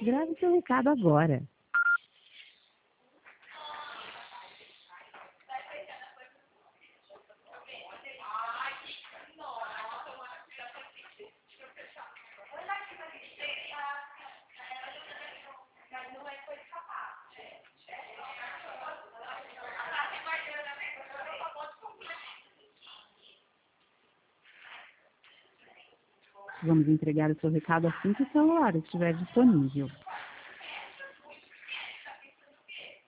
Grave seu recado agora. Vamos entregar o seu recado assim que o celular estiver disponível.